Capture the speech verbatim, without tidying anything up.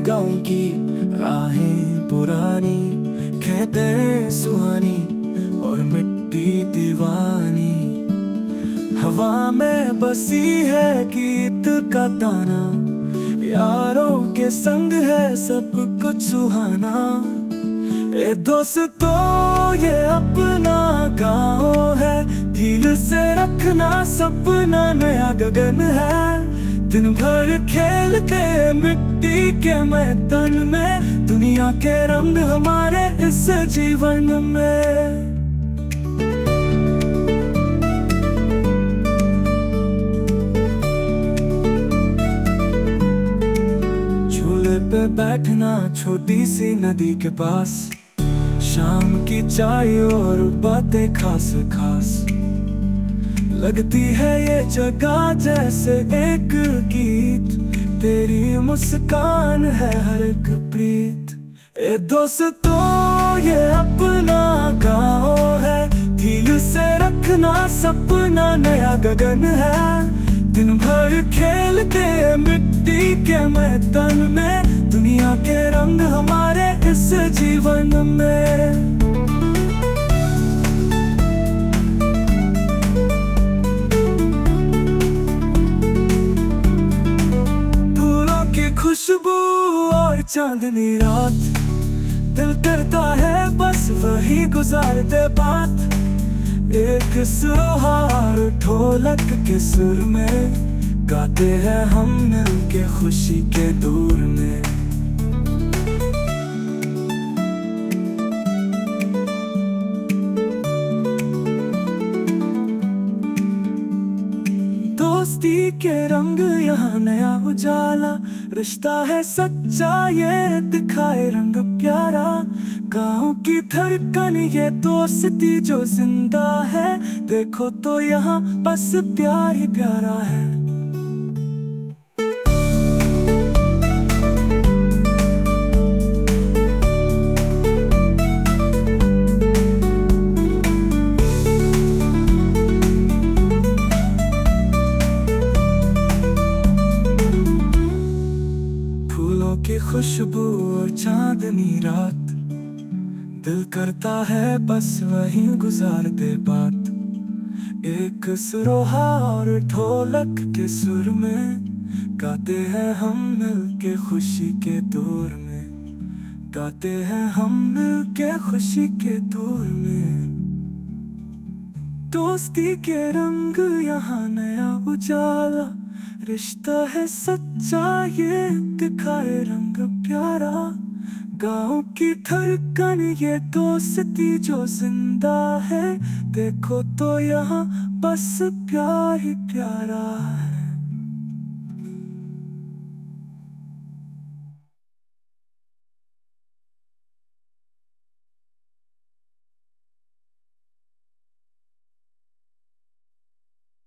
गाँव की राहें पुरानी, खेतें सुहानी और मिट्टी दीवानी। हवा में बसी है गीत का ताना, यारों के संग है सब कुछ सुहाना। ए दोस्तों ये अपना गाँव है, दिल से रखना सपना नया गगन है। दिन भर खेलते मिट्टी के मैदान में, दुनिया के रंग हमारे इस जीवन में। झूले पे बैठना छोटी सी नदी के पास, शाम की चाय और बातें खास खास। लगती है ये जगह जैसे एक गीत, तेरी मुस्कान है हर एक प्रीत। ए दोस्तों ये अपना गाँव है, दिल से रखना सपना नया गगन है। दिन भर खेलते मिट्टी के मैदान में, दुनिया के रंग हमारे इस जीवन में। फूलों की खुशबू और चांदनी रात, दिल करता है बस वही गुजार दे बात। एक सुहार ढोलक के सुर में, गाते हैं हम मिलके खुशी के दूर में। दोस्ती के रंग यहाँ नया उजाला, रिश्ता है सच्चा ये दिखाए रंग प्यारा। गाँव की धड़कन ये दोस्ती जो जिंदा है, देखो तो यहाँ बस प्यार ही प्यारा है। फूलों की खुशबू और चांदनी रात, दिल करता है बस वही गुजार दे बात। एक सुरोहा और ढोलक के सुर में, गाते हैं हम मिलके खुशी के दौर में। गाते हैं हम मिलके खुशी के दौर में। दोस्ती के रंग यहाँ नया उजाला, रिश्ता है सच्चा ये दिखाए रंग प्यारा। गाँव की धड़कन ये दोस्ती जो जिंदा है, देखो तो यहाँ बस प्यार ही प्यारा है।